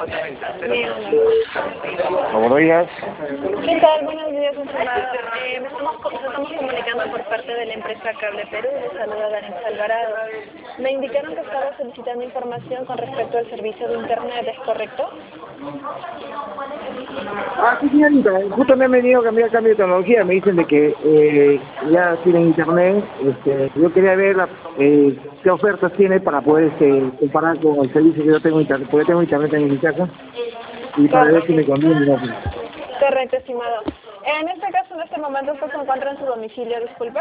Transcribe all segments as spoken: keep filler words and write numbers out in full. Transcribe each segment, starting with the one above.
Bien. Buenos días. ¿Qué tal? Buenos días, estimado. Eh, me estamos, co- nos estamos comunicando por parte de la empresa Cable Perú. Les saluda Daniel Alvarado. Me indicaron que estaba solicitando información con respecto al servicio de Internet, ¿es correcto? Ah, sí, señorita. Justo me han venido a cambiar cambio de tecnología. Me dicen de que eh, ya tienen internet. Este, yo quería ver la, eh, qué ofertas tiene para poder este, comparar con el servicio que yo tengo internet, porque yo tengo internet en mi casa y para ver si me conviene o no. Correcto, estimado. En este caso, en este momento, ¿usted se encuentra en su domicilio, disculpe?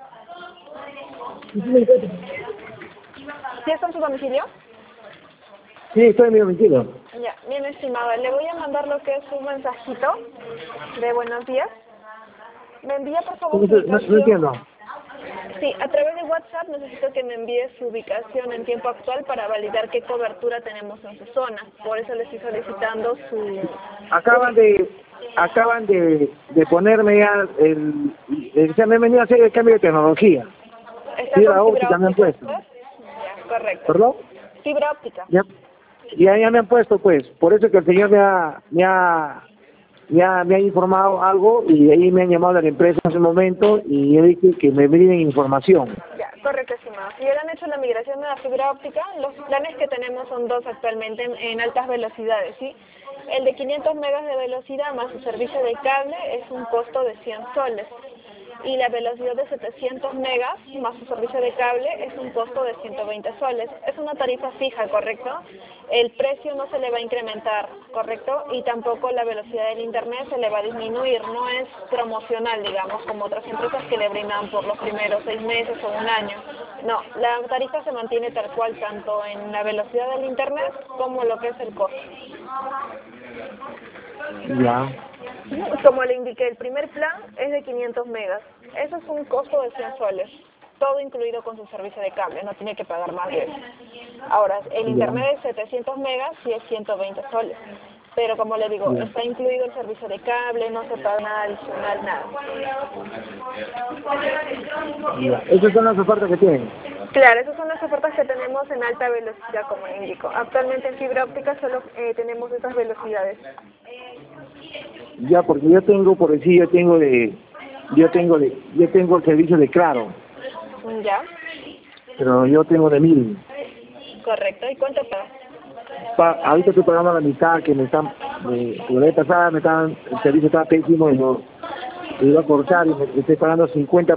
¿Sí está en su domicilio? Sí, estoy en mi domicilio. Ya, bien, estimado. Le voy a mandar lo que es un mensajito de buenos días. Me envía, por favor, No, su no, no ubicación. entiendo. Sí, a través de WhatsApp necesito que me envíe su ubicación en tiempo actual para validar qué cobertura tenemos en su zona. Por eso le estoy solicitando su... Acaban de acaban de, de ponerme ya el, el ya me han venido a hacer el cambio de tecnología. ¿Está Fibra con fibra óptica me han óptica puesto. usted? Ya, correcto. ¿Perdón? Fibra óptica. Ya, ya, ya me han puesto, pues. Por eso que el señor me ha, me ha, me ha, me ha informado algo y de ahí me han llamado a la empresa en ese momento y yo dije que me brinden información. Ya, correcto, estimado. Si ya le han hecho la migración de la fibra óptica, los planes que tenemos son dos actualmente en, en altas velocidades, ¿sí? El de quinientos megas de velocidad más su servicio de cable es un costo de cien soles. Y la velocidad de setecientos megas más su servicio de cable es un costo de ciento veinte soles. Es una tarifa fija, ¿correcto? El precio no se le va a incrementar, ¿correcto? Y tampoco la velocidad del internet se le va a disminuir. No es promocional, digamos, como otras empresas que le brindan por los primeros seis meses o un año. No, la tarifa se mantiene tal cual tanto en la velocidad del internet como lo que es el costo. Ya. Como le indiqué, el primer plan es de quinientos megas. Eso es un costo de cien soles. Todo incluido con su servicio de cable, no tiene que pagar más de eso. Ahora, el Ya. internet de setecientos megas sí es ciento veinte soles. Pero como le digo, Ya. está incluido el servicio de cable, no se paga nada adicional, nada. Ya. Esas son las ofertas que tienen. Claro, esas son las ofertas que tenemos en alta velocidad, como le indico. Actualmente en fibra óptica solo eh, tenemos esas velocidades. Ya, porque yo tengo, por decir, yo tengo de, yo tengo de, yo tengo el servicio de Claro, ¿Ya? pero yo tengo de mil. Correcto. ¿Y cuánto paga? Pa, ahorita estoy pagando la mitad que me están, eh, la vez pasada me estaban, el servicio estaba pésimo y no, me iba a cortar y me me estoy pagando cincuenta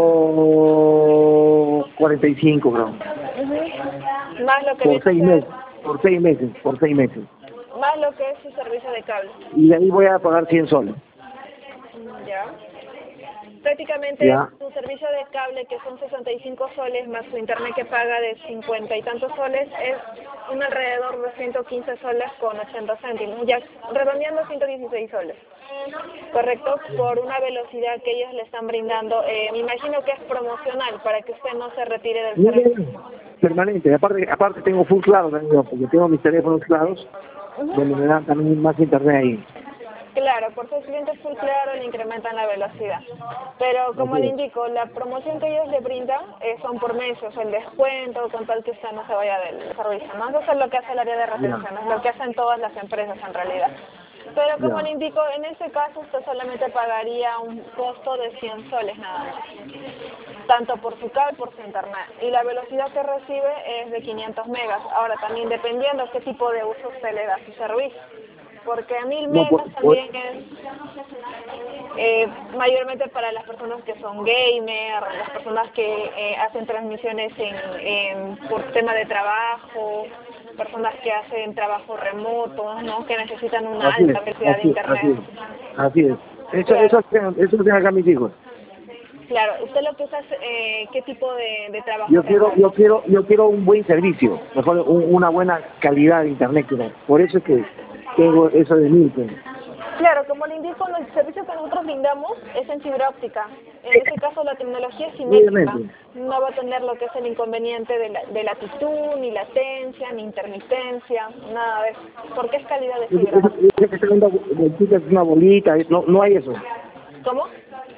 punto cuarenta y cinco, creo. Ujú. Más lo que Por viene a seis ser, meses, por seis meses, por seis meses. más lo que es su servicio de cable. Y de ahí voy a pagar cien soles. Ya. Prácticamente Ya. su servicio de cable, que son sesenta y cinco soles, más su internet que paga de cincuenta y tantos soles, es un alrededor de ciento quince soles con ochenta céntimos, ya redondeando ciento dieciséis soles. Correcto, por una velocidad que ellos le están brindando. Eh, me imagino que es promocional para que usted no se retire del Ya, ya, servicio. ya. Permanente. Aparte, aparte tengo full claro también, yo, porque tengo mis teléfonos claros, donde me dan también más internet ahí. Claro, por ser clientes full claro le incrementan la velocidad. Pero como Así le es. indico, la promoción que ellos le brindan eh, son por meses, el descuento, con tal que usted no se vaya del servicio, ¿no? Eso es lo que hace el área de Ya, retención, es lo que hacen todas las empresas en realidad. Pero como le ya. indico, en este caso usted solamente pagaría un costo de cien soles nada más, tanto por su cable como por su internet. Y la velocidad que recibe es de quinientos megas. Ahora también dependiendo qué tipo de uso usted le da a su servicio. Porque a mil No, por, megas por, también es eh, mayormente para las personas que son gamer, las personas que eh, hacen transmisiones en, en, por tema de trabajo, personas que hacen trabajo remoto, ¿no? Que necesitan una así es, alta velocidad de así, así internet. es, así es. Eso, Claro, eso, eso, eso tienen acá mis hijos. claro. ¿Usted lo que usa es eh, qué tipo de, de trabajo Yo quiero, yo remoto? quiero, yo quiero un buen servicio, mejor un- una buena calidad de internet, quiero. Por eso es que tengo eso de mil, pues. Claro, como le indico, el servicio que nosotros brindamos es en fibra óptica. En este caso la tecnología es simétrica. Obviamente. No va a tener lo que es el inconveniente de, la, de latitud, ni latencia, ni intermitencia, nada de eso. Porque es calidad de Eso, fibra eso, óptica. eso que está viendo, bolsitas, es una bolita, es- no, no hay eso. ¿Cómo?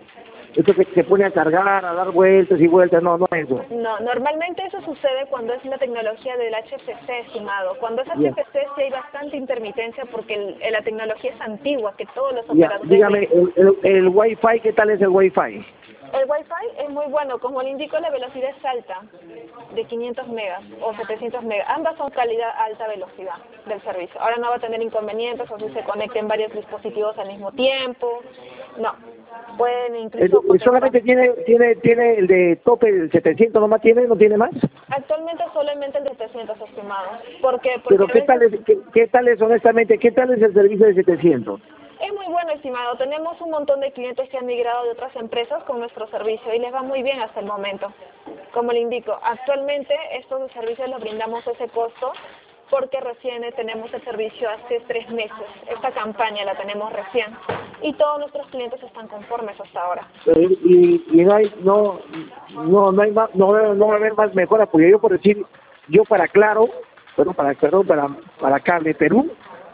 Esto que se pone a cargar, a dar vueltas y vueltas, no, no es eso. No, normalmente eso sucede cuando es la tecnología del H F C, estimado. Cuando es Ya. H F C sí hay bastante intermitencia porque el, la tecnología es antigua, que todos los Ya, operadores... dígame, el, el, el Wi-Fi, ¿qué tal es el Wi-Fi? El Wi-Fi es muy bueno, como le indico, la velocidad es alta, de quinientos megas o setecientos megas. Ambas son calidad alta velocidad del servicio. Ahora no va a tener inconvenientes o si se conecten varios dispositivos al mismo tiempo. No, pueden incluso... El, ¿Solamente tiene tiene tiene el de tope, el setecientos nomás tiene, no tiene más? Actualmente solamente el de setecientos, estimado. ¿Por qué? Porque Pero ¿qué tal, es, qué, ¿qué tal es, honestamente, qué tal es el servicio de setecientos? Es muy bueno, estimado. Tenemos un montón de clientes que han migrado de otras empresas con nuestro servicio y les va muy bien hasta el momento. Como le indico, actualmente estos servicios los brindamos a ese costo porque recién tenemos el servicio hace tres meses. Esta campaña la tenemos recién y todos nuestros clientes están conformes hasta ahora. Y, y no hay, no, no, no hay más, no, no va a haber más mejoras, porque yo por decir, yo para Claro, bueno, para, perdón, para, para Cable Perú,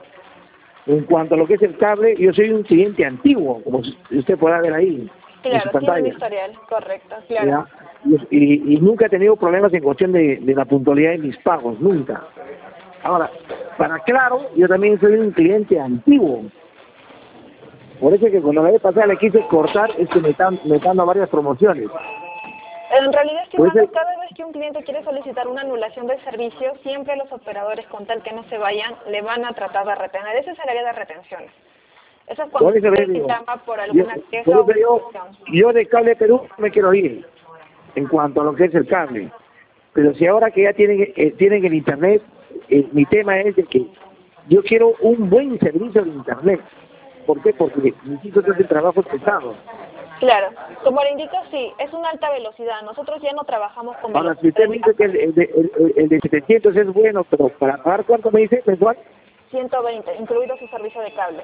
en cuanto a lo que es el cable, yo soy un cliente antiguo, como usted podrá ver ahí. Claro, tiene un historial, correcto, claro. ¿Ya? Y, y, y nunca he tenido problemas en cuestión de, de la puntualidad de mis pagos, nunca. Ahora, para Claro, yo también soy un cliente antiguo. Por eso que cuando la vez pasada le quise cortar, es que me están, me están dando varias promociones. En realidad, estimado, Pues, cada vez que un cliente quiere solicitar una anulación del servicio, siempre los operadores, con tal que no se vayan, le van a tratar de retener. Ese es el área de retenciones. Eso es cuando por eso usted le digo, llama por alguna yo, queja por o eso yo, petición. yo de Cable Perú me quiero ir, en cuanto a lo que es el cable. Pero si ahora que ya tienen, eh, tienen el Internet, eh, mi tema es de que yo quiero un buen servicio de Internet. ¿Por qué? Porque mis hijos hacen trabajos pesados. Claro, como le indico, sí, es una alta velocidad. Nosotros ya no trabajamos con Ahora, si usted me velocidades dice que el, el, de, el, el de setecientos es bueno, pero para pagar, ¿cuánto me dice mensual? ciento veinte, incluido su servicio de cable.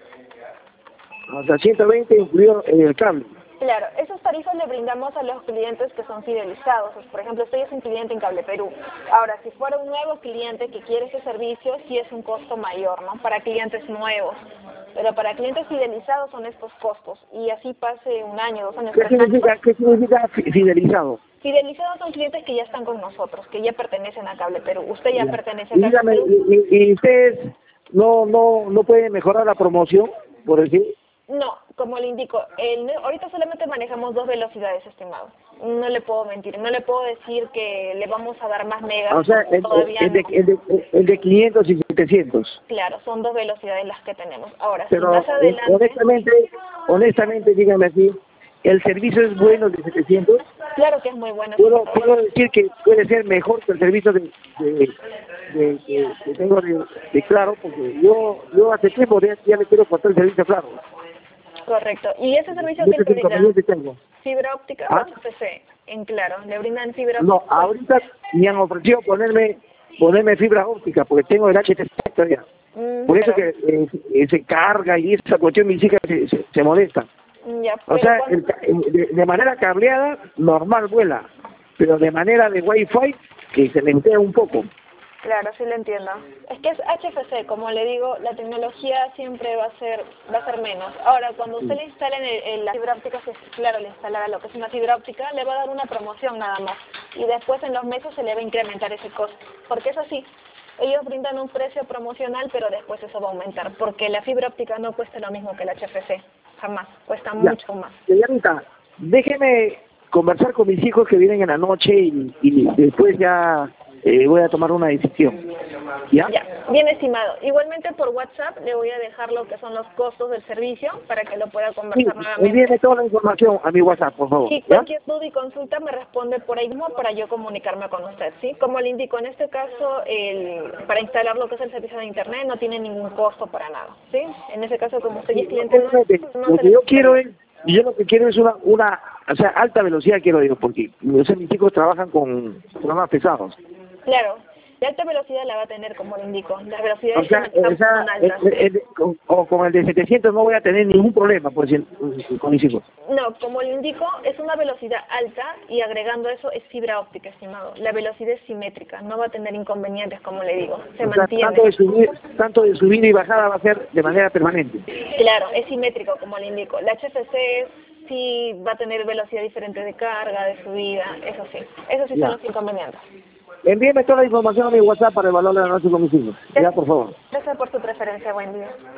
O sea, ciento veinte incluido en el cable. Claro, esos tarifas le brindamos a los clientes que son fidelizados. Por ejemplo, usted es un cliente en Cable Perú. Ahora, si fuera un nuevo cliente que quiere ese servicio, sí es un costo mayor, ¿no? Para clientes nuevos. Pero para clientes fidelizados son estos costos. Y así pase un año, dos años, ¿Qué tres significa, años. qué significa fidelizado? Fidelizados son clientes que ya están con nosotros, que ya pertenecen a Cable Perú. Usted ya Ya. pertenece a Y Cable dígame, Perú. y, y- y ustedes no, no, no pueden mejorar la promoción, por decir? No, como le indico, el, ahorita solamente manejamos dos velocidades, estimado. No le puedo mentir, no le puedo decir que le vamos a dar más megas. O sea, el, Todavía el, de, no. el, de, el de quinientos y setecientos. Claro, son dos velocidades las que tenemos. Ahora, si Pero más eh, adelante... honestamente, honestamente, dígame así, ¿el servicio es bueno el de setecientos? Claro que es muy bueno. Puedo, estimado. puedo decir que puede ser mejor que el servicio de, de, de- de- que tengo de, de Claro, porque yo yo hace tiempo ya, ya le quiero cortar el servicio a Claro. Correcto. ¿Y ese servicio que Muchos le brindan? inconvenientes tengo. ¿Fibra óptica o ¿Ah? H F C? En claro, ¿le brindan fibra No, óptica? ahorita me han ofrecido ponerme ponerme fibra óptica, porque tengo el H T C todavía. Mm, Por eso pero- que eh, eh, se carga y esa cuestión mis hijas se, se, se molestan. Ya, O pero sea, cuando- el ca- eh, de, de manera cableada, normal vuela, pero de manera de Wi-Fi, que se lentea un poco. Claro, sí lo entiendo. Es que es H F C, como le digo, la tecnología siempre va a ser va a ser menos. Ahora, cuando usted le instale en, el- en la fibra óptica, si es claro, le instalará lo que es una fibra óptica, le va a dar una promoción nada más. Y después en los meses se le va a incrementar ese costo. Porque es así. Ellos brindan un precio promocional, pero después eso va a aumentar. Porque la fibra óptica no cuesta lo mismo que el H F C. Jamás. Cuesta Ya. mucho más. Señorita, déjeme conversar con mis hijos que vienen en la noche y, y después ya eh, voy a tomar una decisión. ¿Ya? Ya, bien estimado. Igualmente por WhatsApp le voy a dejar lo que son los costos del servicio para que lo pueda Sí, conversar nuevamente. envíeme toda la información a mi WhatsApp, por favor. Si ¿Ya? cualquier duda y consulta me responde por ahí mismo para yo comunicarme con usted, ¿sí? Como le indico, en este caso, el, para instalar lo que es el servicio de Internet no tiene ningún costo para nada, ¿sí? En ese caso, como usted ya es cliente, no, Obviamente, no lo se que yo necesita. quiero es, yo lo que quiero es una, una, o sea, alta velocidad quiero yo, porque yo sé, mis chicos trabajan con programas pesados. Claro, de alta velocidad la va a tener, como le indico. Las O velocidades sea, que manejamos o sea son el- altas. el- el- con, o con el de setecientos no voy a tener ningún problema, por decir, con mis hijos. No, como le indico, es una velocidad alta y agregando eso es fibra óptica, estimado. La velocidad es simétrica, no va a tener inconvenientes, como le digo, se O sea, mantiene. tanto de subir, tanto de subida y bajada va a ser de manera permanente. Claro, es simétrico, como le indico. La H F C es sí va a tener velocidad diferente de carga, de subida, eso sí. Eso sí Ya. son los inconvenientes. Envíeme toda la información a mi WhatsApp para evaluar la noche con mis hijos. Ya, por favor. Gracias por su preferencia. Buen día.